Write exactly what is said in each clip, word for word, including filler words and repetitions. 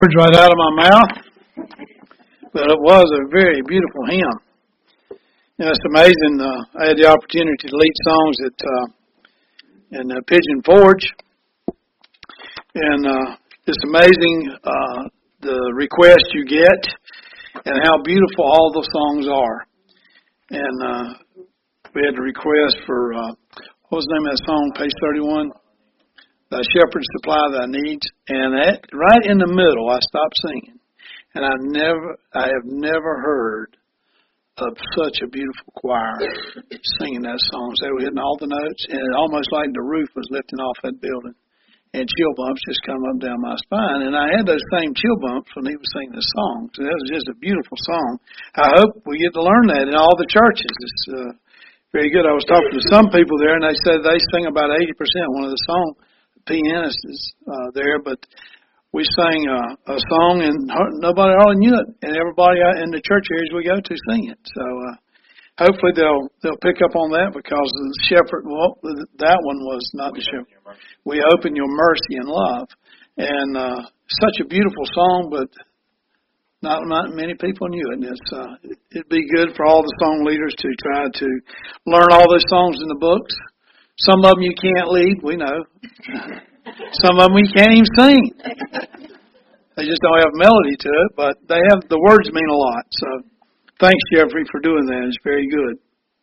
Words right out of my mouth, but it was a very beautiful hymn. You know, it's amazing. Uh, I had the opportunity to lead songs at uh, in uh, Pigeon Forge, and uh, it's amazing uh, the requests you get and how beautiful all the songs are. And uh, we had a request for uh, what was the name of that song? Page thirty-one. Thy shepherd supply thy needs, and at, right in the middle, I stopped singing, and I never, I have never heard of such a beautiful choir singing that song. They were hitting all the notes, and it almost like the roof was lifting off that building, and chill bumps just come up down my spine. And I had those same chill bumps when he was singing the song. So that was just a beautiful song. I hope we get to learn that in all the churches. It's uh, very good. I was talking to some people there, and they said they sing about eighty percent one of the songs. Pianist is uh, there, but we sang uh, a song and nobody hardly knew it, and everybody out in the church areas we go to sing it. So uh, hopefully they'll they'll pick up on that, because the shepherd, well, that one was not the shepherd. We open your mercy and love, and uh, such a beautiful song, but not not many people knew it. And it's uh, it'd be good for all the song leaders to try to learn all those songs in the books. Some of them you can't lead, we know. Some of them you can't even sing. They just don't have melody to it, but they have, the words mean a lot. So thanks, Jeffrey, for doing that. It's very good.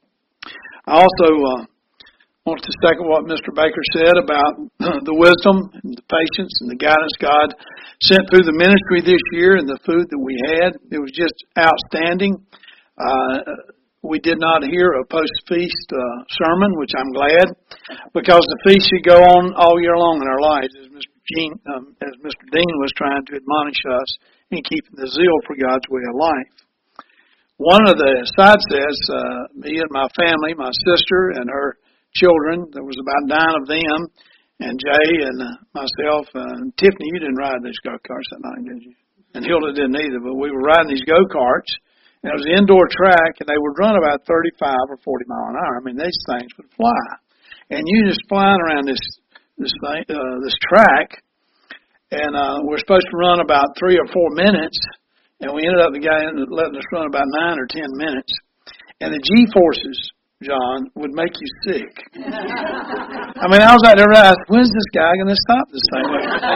I also uh, want to second what Mister Baker said about the wisdom and the patience and the guidance God sent through the ministry this year, and the food that we had. It was just outstanding. Uh, We did not hear a post-feast uh, sermon, which I'm glad, because the feast should go on all year long in our lives, as Mister Gene, um, as Mister Dean was trying to admonish us in keeping the zeal for God's way of life. One of the side says, uh, me and my family, my sister and her children, there was about nine of them, and Jay and uh, myself, uh, and Tiffany, you didn't ride these go-karts that night, did you? And Hilda didn't either, but we were riding these go-karts. And it was an indoor track, and they would run about thirty-five or forty mile an hour. I mean, these things would fly, and you just flying around this this thing, uh, this track, and uh, we're supposed to run about three or four minutes, and we ended up the guy ended up letting us run about nine or ten minutes, and the G forces, John, would make you sick. I mean, I was out there, I said, when's this guy going to stop this thing?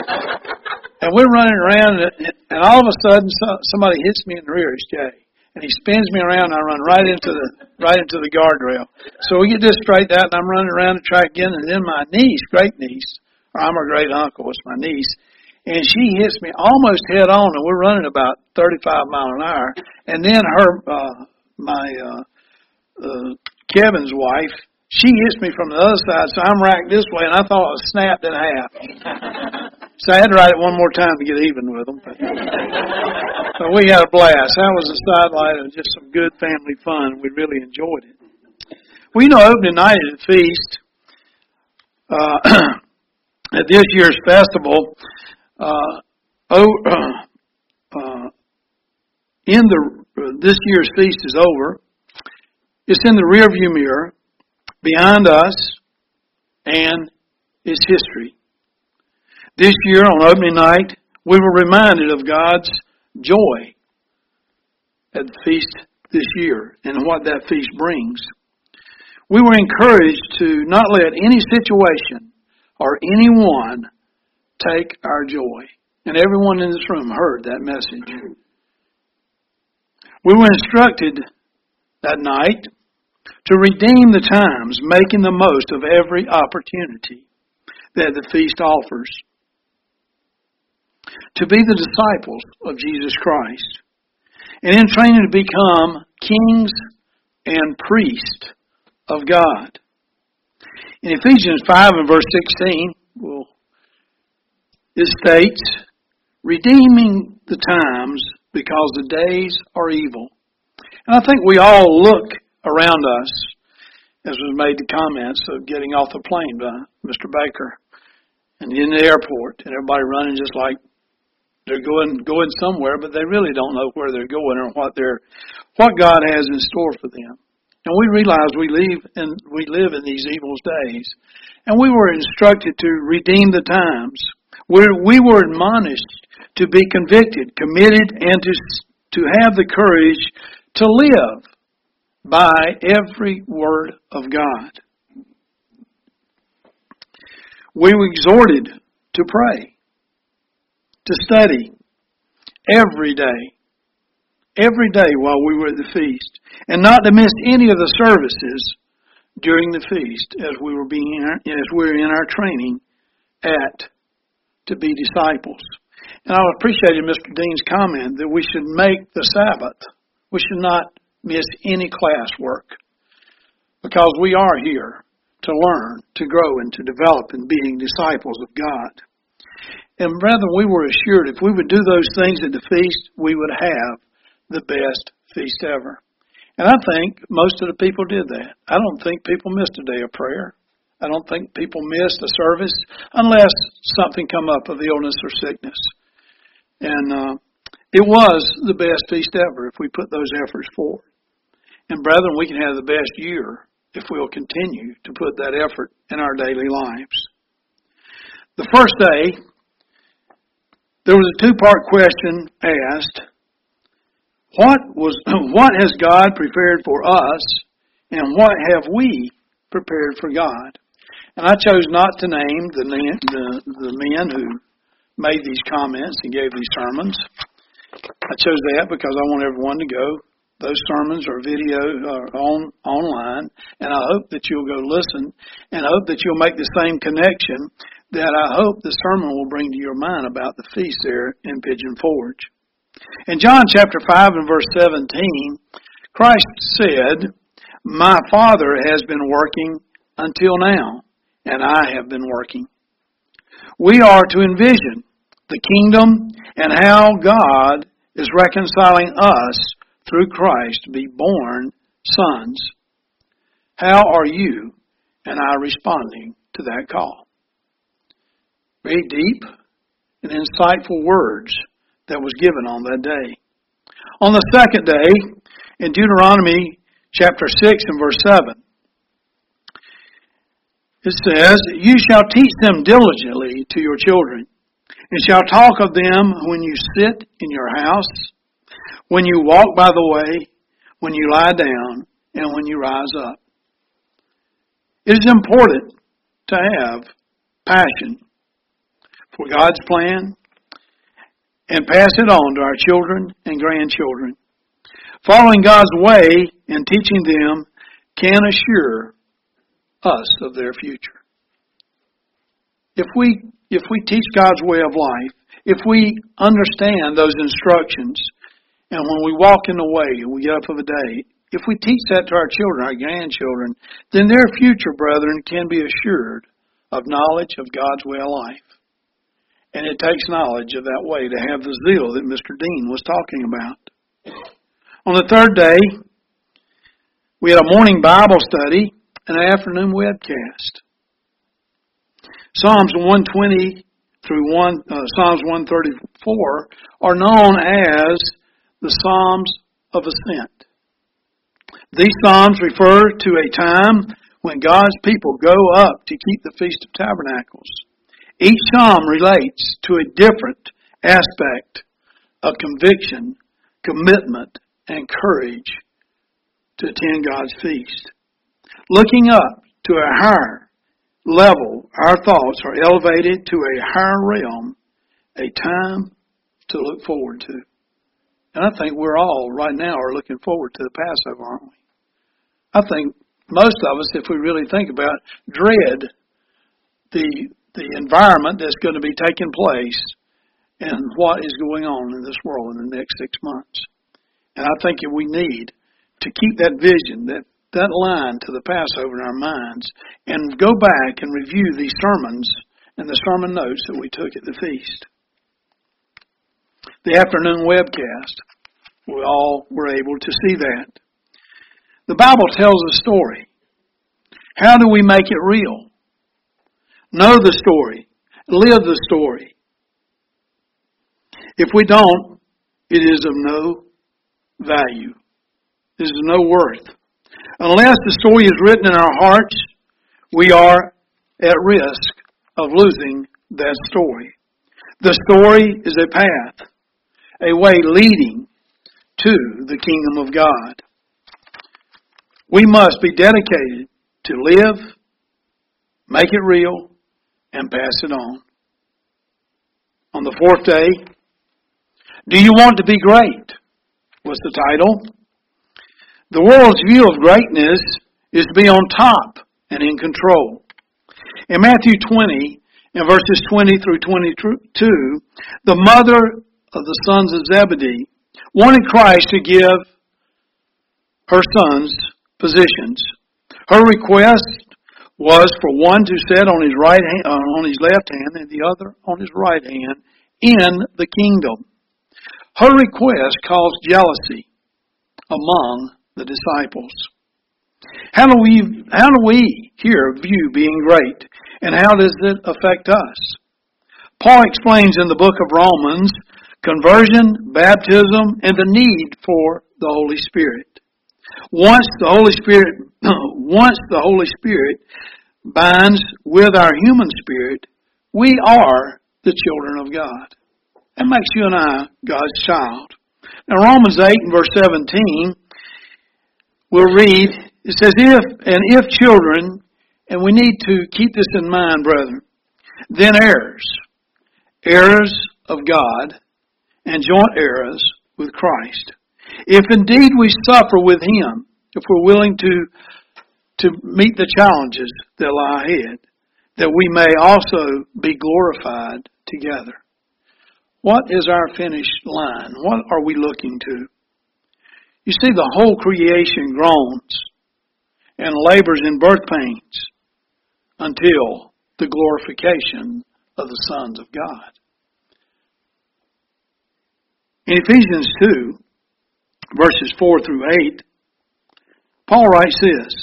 And we're running around, and, and all of a sudden, somebody hits me in the rear. It's Jay. And he spins me around, and I run right into the right into the guardrail. So we get this straightened out, and I'm running around the track again, and then my niece, great niece, or I'm her great uncle, it's my niece, and she hits me almost head on, and we're running about thirty-five mile an hour. And then her, uh, my uh, uh, Kevin's wife, she hits me from the other side, so I'm racked this way, and I thought it was snapped in half. So I had to ride it one more time to get even with them. But, but we had a blast. That was a sidelight of just some good family fun. We really enjoyed it. We know opening night at the feast, uh, at this year's festival, uh, oh, uh, uh, in the uh, this year's feast is over. It's in the rearview mirror, behind us, and it's history. This year, on opening night, we were reminded of God's joy at the feast this year and what that feast brings. We were encouraged to not let any situation or anyone take our joy. And everyone in this room heard that message. We were instructed that night to redeem the times, making the most of every opportunity that the feast offers, to be the disciples of Jesus Christ, and in training to become kings and priests of God. In Ephesians five and verse sixteen, well, it states, redeeming the times because the days are evil. And I think we all look around us, as was made the comments of getting off the plane by Mister Baker, and in the airport, and everybody running just like they're going going somewhere, but they really don't know where they're going or what they're what God has in store for them. And we realize we live in we live in these evil days, and we were instructed to redeem the times. where we were admonished to be convicted, committed, and to, to have the courage to live by every word of God. We were exhorted to pray, to study every day, every day while we were at the feast, and not to miss any of the services during the feast as we were being as we were in our training at to be disciples. And I appreciated Mister Dean's comment that we should make the Sabbath. We should not miss any classwork because we are here to learn, to grow, and to develop in being disciples of God. And brethren, we were assured if we would do those things at the feast, we would have the best feast ever. And I think most of the people did that. I don't think people missed a day of prayer. I don't think people missed a service unless something come up of illness or sickness. And uh, it was the best feast ever if we put those efforts forward. And brethren, we can have the best year if we'll continue to put that effort in our daily lives. The first day, there was a two-part question asked. What was what has God prepared for us, and what have we prepared for God? And I chose not to name the the, the men who made these comments and gave these sermons. I chose that because I want everyone to go. Those sermons are video are on online, and I hope that you'll go listen, and I hope that you'll make the same connection that I hope the sermon will bring to your mind about the feast there in Pigeon Forge. In John chapter five and verse seventeen, Christ said, "My Father has been working until now, and I have been working." We are to envision the kingdom and how God is reconciling us through Christ to be born sons. How are you and I responding to that call? Very deep and insightful words that was given on that day. On the second day, in Deuteronomy chapter six and verse seven, it says, "You shall teach them diligently to your children, and shall talk of them when you sit in your house, when you walk by the way, when you lie down, and when you rise up." It is important to have passion for God's plan and pass it on to our children and grandchildren. Following God's way and teaching them can assure us of their future. If we if we teach God's way of life, if we understand those instructions, and when we walk in the way and we get up of a day, if we teach that to our children, our grandchildren, then their future, brethren, can be assured of knowledge of God's way of life. And it takes knowledge of that way to have the zeal that Mister Dean was talking about. On the third day, we had a morning Bible study and an afternoon webcast. Psalms one twenty through one, uh, Psalms one thirty-four are known as the Psalms of Ascent. These Psalms refer to a time when God's people go up to keep the Feast of Tabernacles. Each psalm relates to a different aspect of conviction, commitment, and courage to attend God's feast. Looking up to a higher level, our thoughts are elevated to a higher realm, a time to look forward to. And I think we're all right now are looking forward to the Passover, aren't we? I think most of us, if we really think about it, dread the the environment that's going to be taking place and what is going on in this world in the next six months. And I think that we need to keep that vision, that, that line to the Passover in our minds, and go back and review these sermons and the sermon notes that we took at the feast. The afternoon webcast, we all were able to see that. The Bible tells a story. How do we make it real? Know the story. Live the story. If we don't, it is of no value. It is of no worth. Unless the story is written in our hearts, we are at risk of losing that story. The story is a path, a way leading to the kingdom of God. We must be dedicated to live, make it real, and pass it on. On the fourth day, do you want to be great? Was the title. The world's view of greatness is to be on top and in control. In Matthew twenty, in verses twenty through twenty-two, the mother of the sons of Zebedee wanted Christ to give her sons positions. Her request was for one to sit on his right hand, on his left hand, and the other on his right hand in the kingdom. Her request caused jealousy among the disciples. How do we, how do we here view being great, and how does it affect us? Paul explains in the book of Romans conversion, baptism, and the need for the Holy Spirit. Once the Holy Spirit, once the Holy Spirit binds with our human spirit, we are the children of God. That makes you and I God's child. Now Romans eight and verse seventeen, we'll read, it says, if, and if children, and we need to keep this in mind, brethren, then heirs, heirs of God, and joint heirs with Christ. If indeed we suffer with Him, if we're willing to, to meet the challenges that lie ahead, that we may also be glorified together. What is our finish line? What are we looking to? You see, the whole creation groans and labors in birth pains until the glorification of the sons of God. In Ephesians two, verses four through eight, Paul writes this,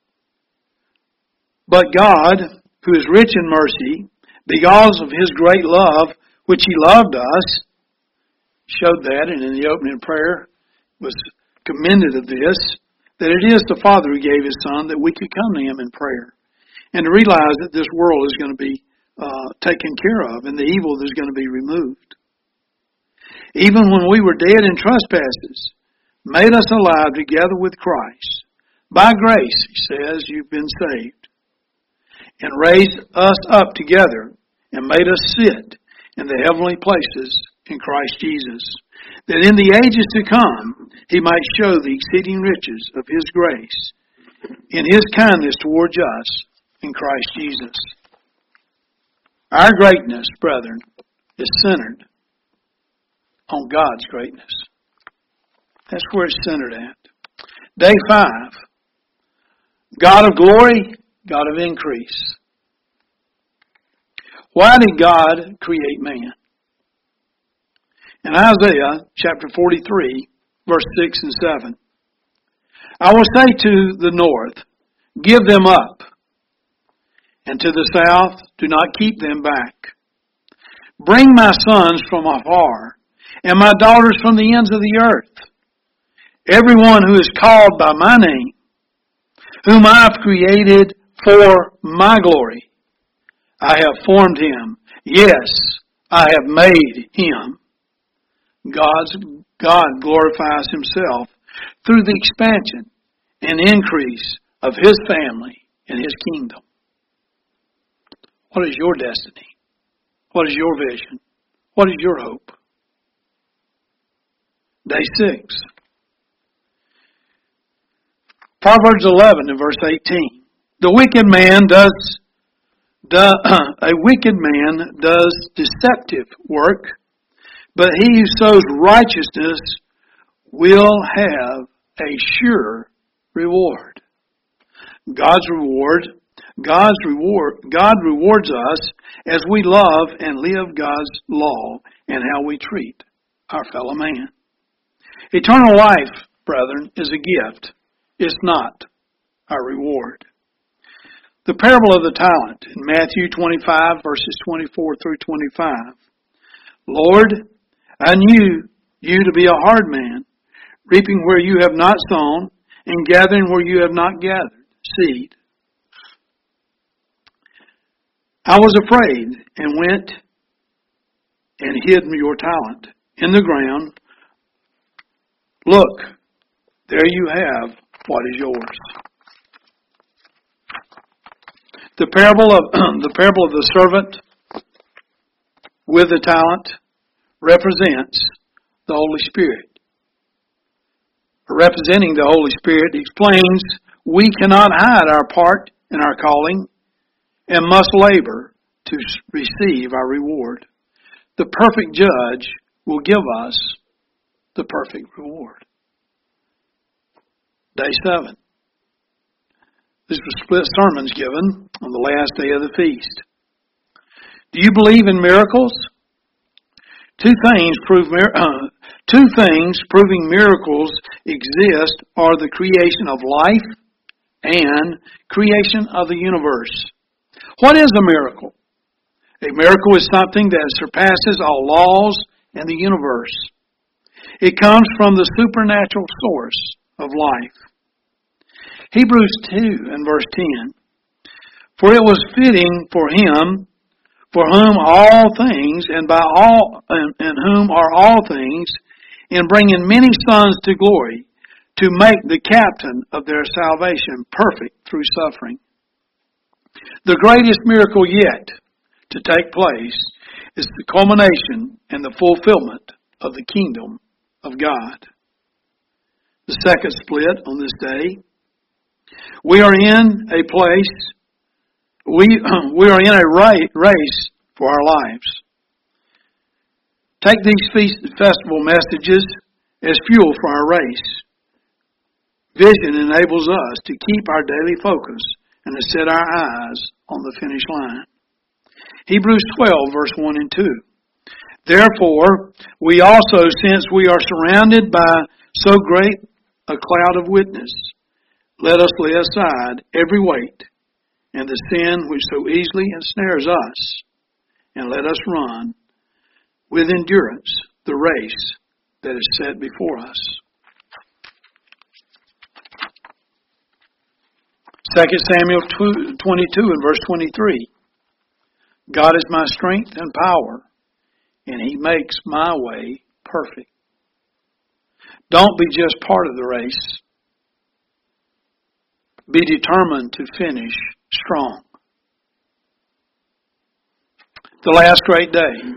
but God, who is rich in mercy, because of His great love, which He loved us, showed that, and in the opening prayer was commended of this, that it is the Father who gave His Son that we could come to Him in prayer, and to realize that this world is going to be uh, taken care of, and the evil is going to be removed. Even when we were dead in trespasses, made us alive together with Christ. By grace, he says, you've been saved. And raised us up together and made us sit in the heavenly places in Christ Jesus, that in the ages to come He might show the exceeding riches of His grace in His kindness towards us in Christ Jesus. Our greatness, brethren, is centered on God's greatness. That's where it's centered at. Day five. God of glory, God of increase. Why did God create man? In Isaiah chapter forty-three, verse six and seven, I will say to the north, give them up, and to the south, do not keep them back. Bring my sons from afar, and my daughters from the ends of the earth. Everyone who is called by my name, whom I have created for my glory. I have formed him. Yes, I have made him. God's, God glorifies Himself through the expansion and increase of His family and His kingdom. What is your destiny? What is your vision? What is your hope? Day six. Proverbs eleven and verse eighteen. The wicked man does, does a wicked man does deceptive work, but he who sows righteousness will have a sure reward. God's reward, God's reward, God rewards us as we love and live God's law and how we treat our fellow man. Eternal life, brethren, is a gift. It's not our reward. The parable of the talent in Matthew twenty-five, verses twenty-four through twenty-five. Lord, I knew you to be a hard man, reaping where you have not sown, and gathering where you have not gathered seed. I was afraid and went and hid your talent in the ground. Look, there you have what is yours. The parable of the parable of the servant with the talent represents the Holy Spirit. Representing the Holy Spirit explains we cannot hide our part in our calling and must labor to receive our reward. The perfect judge will give us the perfect reward. Day seven. This was split sermons given on the last day of the feast. Do you believe in miracles? Two things prove uh, two things proving miracles exist are the creation of life and creation of the universe. What is a miracle? A miracle is something that surpasses all laws in the universe. It comes from the supernatural source of life. Hebrews two and verse ten. For it was fitting for him, for whom all things, and by all, and, and whom are all things, in bringing many sons to glory, to make the captain of their salvation perfect through suffering. The greatest miracle yet to take place is the culmination and the fulfillment of the kingdom of God. The second split on this day. We are in a place, we, we are in a race for our lives. Take these feast festival messages as fuel for our race. Vision enables us to keep our daily focus and to set our eyes on the finish line. Hebrews twelve, verse one and two. Therefore, we also, since we are surrounded by so great a cloud of witness, let us lay aside every weight and the sin which so easily ensnares us, and let us run with endurance the race that is set before us. Second Samuel twenty-two and verse twenty-three. God is my strength and power, and He makes my way perfect. Don't be just part of the race. Be determined to finish strong. The last great day.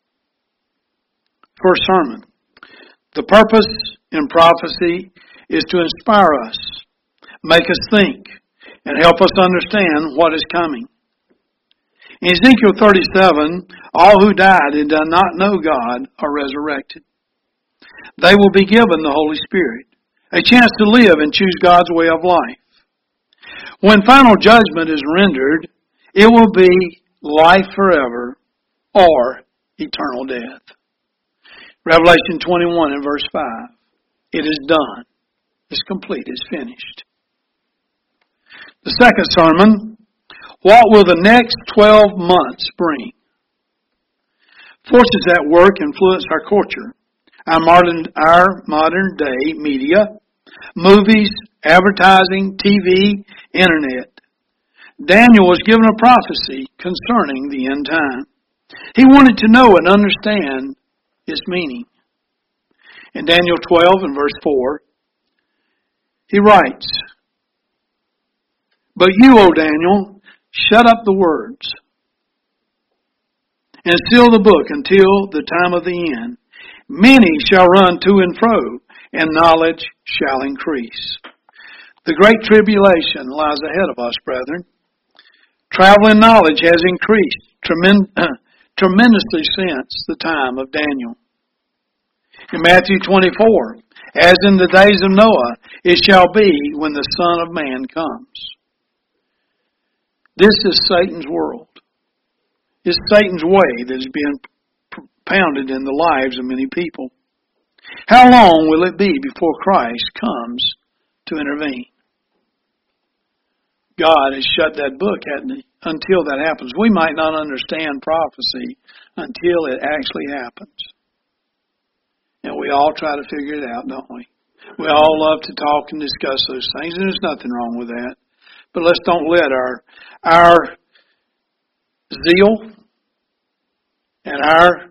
First sermon. The purpose in prophecy is to inspire us, make us think, and help us understand what is coming. In Ezekiel thirty-seven, all who died and did not know God are resurrected. They will be given the Holy Spirit, a chance to live and choose God's way of life. When final judgment is rendered, it will be life forever or eternal death. Revelation twenty-one and verse five. It is done. It's complete. It's finished. The second sermon, what will the next twelve months bring? Forces at work influence our culture, our modern, our modern day media, movies, advertising, T V, internet. Daniel was given a prophecy concerning the end time. He wanted to know and understand its meaning. In Daniel twelve and verse four, he writes, But you, O Daniel, shut up the words and seal the book until the time of the end. Many shall run to and fro, and knowledge shall increase. The great tribulation lies ahead of us, brethren. Traveling knowledge has increased tremend- tremendously since the time of Daniel. In Matthew twenty-four, as in the days of Noah, it shall be when the Son of Man comes. This is Satan's world. It's Satan's way that is being propounded in the lives of many people. How long will it be before Christ comes to intervene? God has shut that book, hasn't He? Until that happens. We might not understand prophecy until it actually happens. And we all try to figure it out, don't we? We all love to talk and discuss those things, and there's nothing wrong with that. But let's don't let our our zeal and our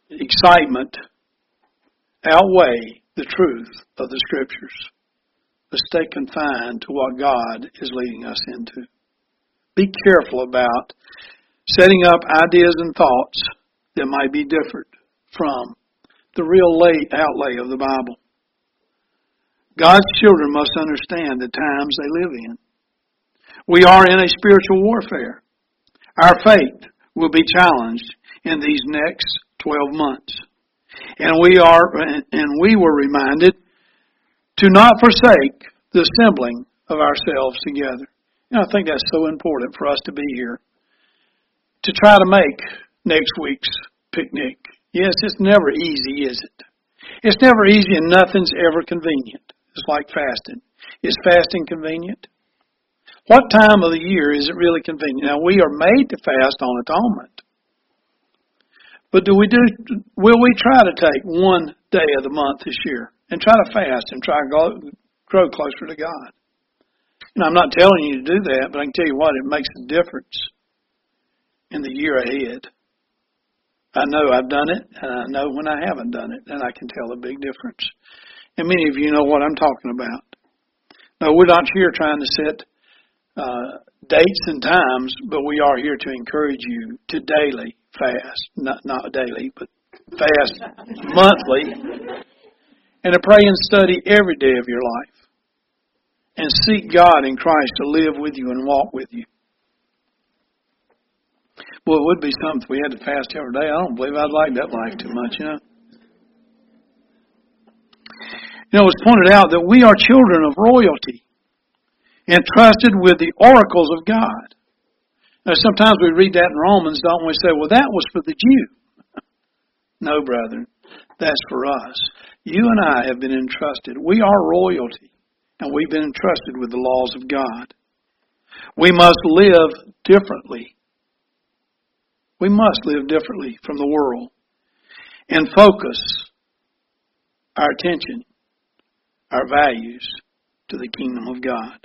excitement outweigh the truth of the Scriptures. But stay confined to what God is leading us into. Be careful about setting up ideas and thoughts that might be different from the real lay outlay of the Bible. God's children must understand the times they live in. We are in a spiritual warfare. Our faith will be challenged in these next twelve months. And we are, and we were reminded to not forsake the assembling of ourselves together. And I think that's so important for us to be here. To try to make next week's picnic. Yes, it's never easy, is it? It's never easy and nothing's ever convenient. It's like fasting. Is fasting convenient? What time of the year is it really convenient? Now, we are made to fast on atonement. But do we do, will we try to take one day of the month this year and try to fast and try to go, grow closer to God? And I'm not telling you to do that, but I can tell you what, it makes a difference in the year ahead. I know I've done it, and I know when I haven't done it, and I can tell a big difference. And many of you know what I'm talking about. No, we're not here trying to set uh, dates and times, but we are here to encourage you to daily fast. Not, not daily, but fast monthly. And to pray and study every day of your life. And seek God in Christ to live with you and walk with you. Well, it would be something if we had to fast every day. I don't believe I'd like that life too much, you know. You know, it's pointed out that we are children of royalty, entrusted with the oracles of God. Now, sometimes we read that in Romans, don't we? Say, well, that was for the Jew. No, brethren, that's for us. You and I have been entrusted. We are royalty, and we've been entrusted with the laws of God. We must live differently. We must live differently from the world and focus our attention, our values to the kingdom of God.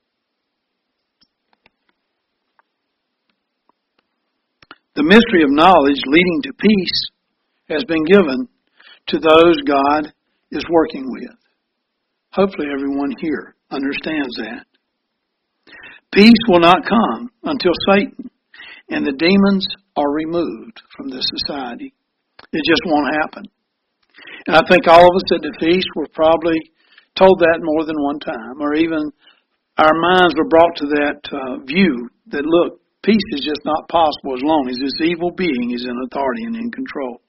The mystery of knowledge leading to peace has been given to those God is working with. Hopefully everyone here understands that. Peace will not come until Satan and the demons are removed from this society. It just won't happen. And I think all of us at the feast were probably told that more than one time, or even our minds were brought to that uh, view that, look, peace is just not possible as long as this evil being is in authority and in control.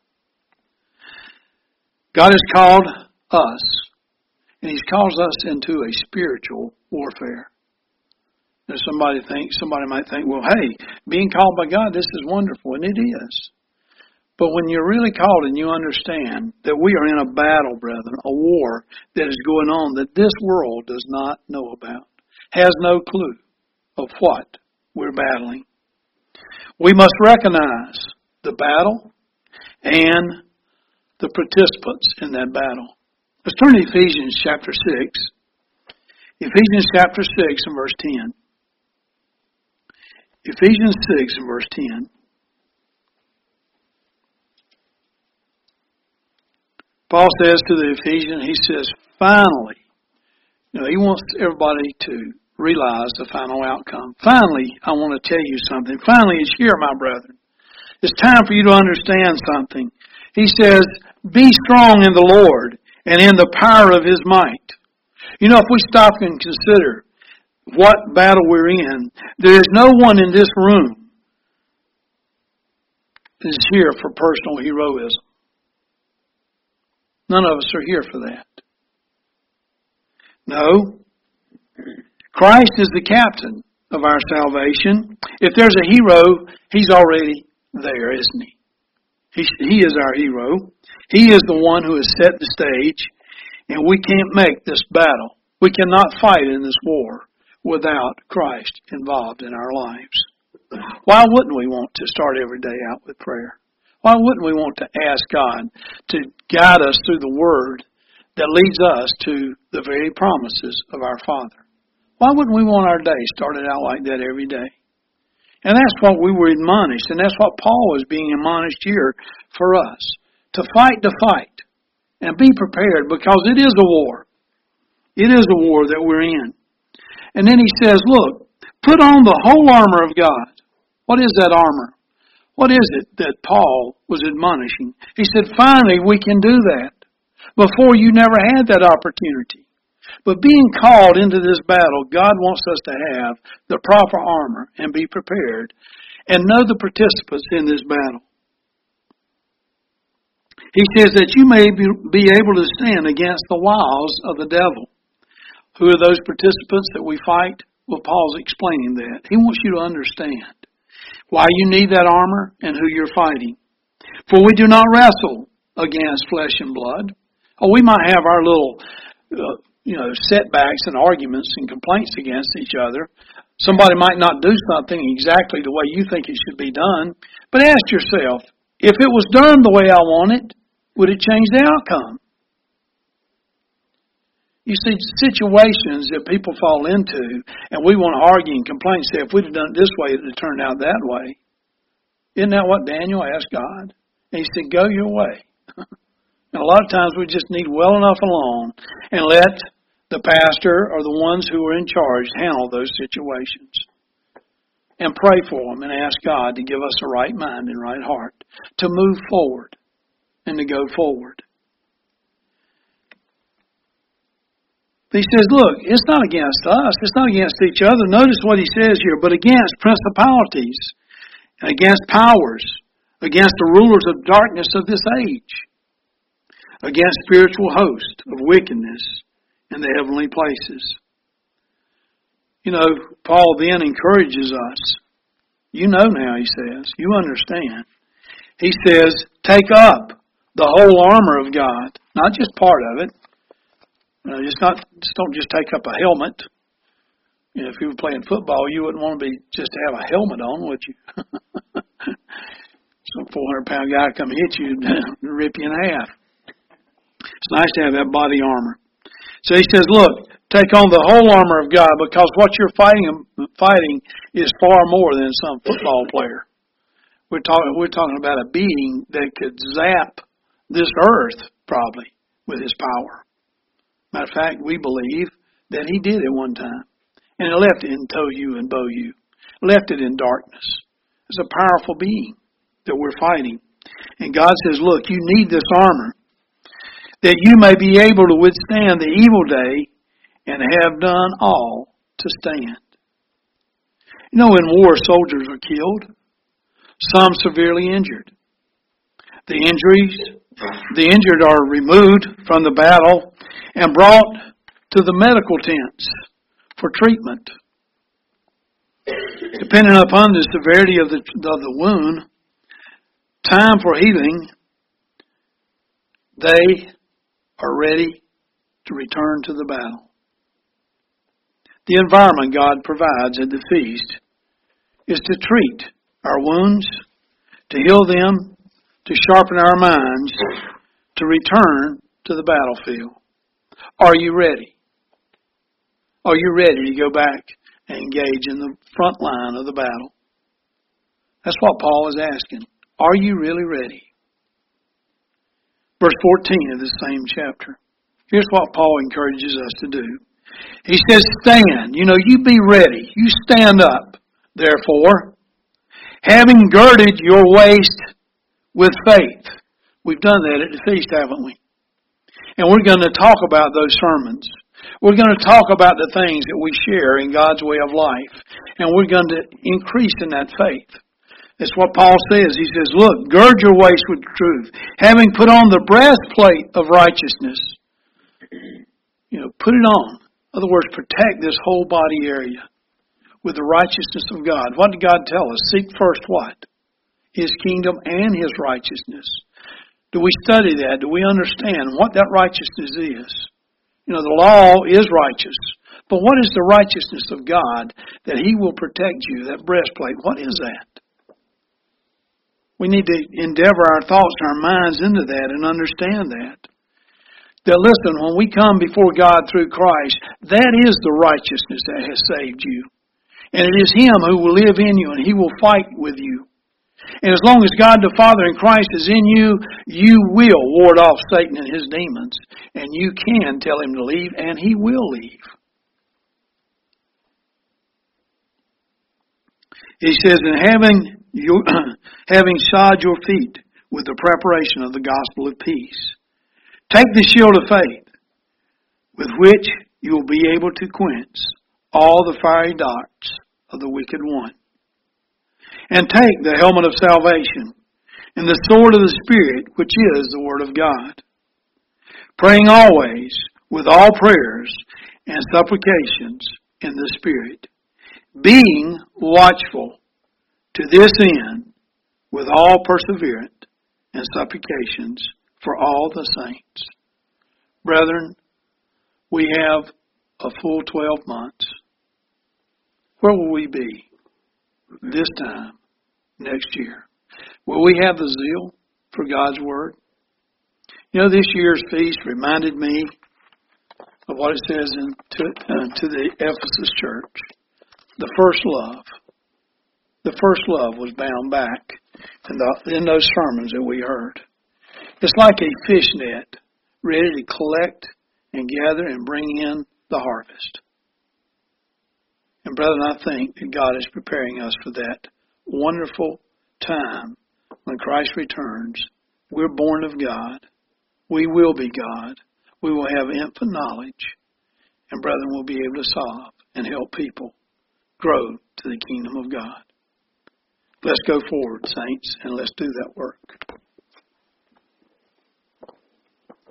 God has called us, and He's called us into a spiritual warfare. Now somebody think, somebody might think, well, hey, being called by God, this is wonderful, and it is. But when you're really called and you understand that we are in a battle, brethren, a war that is going on that this world does not know about, has no clue of what we're battling. We must recognize the battle and the participants in that battle. Let's turn to Ephesians chapter six. Ephesians chapter six and verse ten. Ephesians six and verse ten. Paul says to the Ephesians, he says, finally, you know, he wants everybody to realize the final outcome. Finally, I want to tell you something. Finally, it's here, my brethren. It's time for you to understand something. He says, be strong in the Lord and in the power of His might. You know, if we stop and consider what battle we're in, there is no one in this room that is here for personal heroism. None of us are here for that. No. Christ is the captain of our salvation. If there's a hero, He's already there, isn't He? He, he is our hero. He is the one who has set the stage, and we can't make this battle. We cannot fight in this war without Christ involved in our lives. Why wouldn't we want to start every day out with prayer? Why wouldn't we want to ask God to guide us through the Word that leads us to the very promises of our Father? Why wouldn't we want our day started out like that every day? And that's what we were admonished, and that's what Paul is being admonished here for us, to fight the fight and be prepared, because it is a war. It is a war that we're in. And then he says, look, put on the whole armor of God. What is that armor? What is it that Paul was admonishing? He said, finally, we can do that. Before, you never had that opportunity. But being called into this battle, God wants us to have the proper armor and be prepared and know the participants in this battle. He says that you may be able to stand against the wiles of the devil. Who are those participants that we fight? Well, Paul's explaining that. He wants you to understand why you need that armor and who you're fighting. For we do not wrestle against flesh and blood. Oh, we might have our little, uh, you know, setbacks and arguments and complaints against each other. Somebody might not do something exactly the way you think it should be done. But ask yourself, if it was done the way I want it, would it change the outcome? You see, situations that people fall into, and we want to argue and complain, say, if we'd have done it this way, it would have turned out that way. Isn't that what Daniel asked God? And he said, go your way. And a lot of times we just need well enough alone and let the pastor or the ones who are in charge handle those situations. And pray for them and ask God to give us a right mind and right heart to move forward and to go forward. He says, look, it's not against us. It's not against each other. Notice what he says here, but against principalities, and against powers, against the rulers of darkness of this age, against spiritual hosts of wickedness in the heavenly places. You know, Paul then encourages us. You know now, he says. You understand. He says, take up the whole armor of God, not just part of it. You know, just not, just don't just take up a helmet. You know, if you were playing football, you wouldn't want to be just to have a helmet on, would you? Some four hundred pound guy come hit you and rip you in half. It's nice to have that body armor. So he says, look, take on the whole armor of God, because what you're fighting fighting is far more than some football player. We're talking we're talking about a being that could zap this earth probably with his power. Matter of fact, we believe that he did at one time. And it left it in Tohu and Bohu. Left it in darkness. It's a powerful being that we're fighting. And God says, look, you need this armor that you may be able to withstand the evil day and have done all to stand. You know, in war, soldiers are killed. Some severely injured. The injuries, the injured are removed from the battle and brought to the medical tents for treatment. Depending upon the severity of the, of the wound, time for healing, they are ready to return to the battle. The environment God provides at the feast is to treat our wounds, to heal them, to sharpen our minds, to return to the battlefield. Are you ready? Are you ready to go back and engage in the front line of the battle? That's what Paul is asking. Are you really ready? Verse fourteen of this same chapter. Here's what Paul encourages us to do. He says, stand. You know, you be ready. You stand up, therefore, having girded your waist with faith. We've done that at the feast, haven't we? And we're going to talk about those sermons. We're going to talk about the things that we share in God's way of life. And we're going to increase in that faith. That's what Paul says. He says, look, gird your waist with truth, having put on the breastplate of righteousness. You know, put it on. In other words, protect this whole body area with the righteousness of God. What did God tell us? Seek first what? His kingdom and His righteousness. Do we study that? Do we understand what that righteousness is? You know, the law is righteous. But what is the righteousness of God that He will protect you, that breastplate? What is that? We need to endeavor our thoughts and our minds into that and understand that. That listen, when we come before God through Christ, that is the righteousness that has saved you. And it is Him who will live in you and He will fight with you. And as long as God the Father and Christ is in you, you will ward off Satan and his demons. And you can tell him to leave, and he will leave. He says, and having, you, having shod your feet with the preparation of the gospel of peace, take the shield of faith, with which you will be able to quench all the fiery darts of the wicked one. And take the helmet of salvation and the sword of the Spirit, which is the Word of God, praying always with all prayers and supplications in the Spirit, being watchful to this end with all perseverance and supplications for all the saints. Brethren, we have a full twelve months. Where will we be this time next year? Will we have the zeal for God's Word? You know, this year's feast reminded me of what it says in, to, uh, to the Ephesus church. The first love. The first love was bound back in, the, in those sermons that we heard. It's like a fish net ready to collect and gather and bring in the harvest. And brethren, I think that God is preparing us for that wonderful time when Christ returns. We're born of God. We will be God. We will have infinite knowledge. And brethren, we'll be able to solve and help people grow to the kingdom of God. Let's go forward, saints, and let's do that work.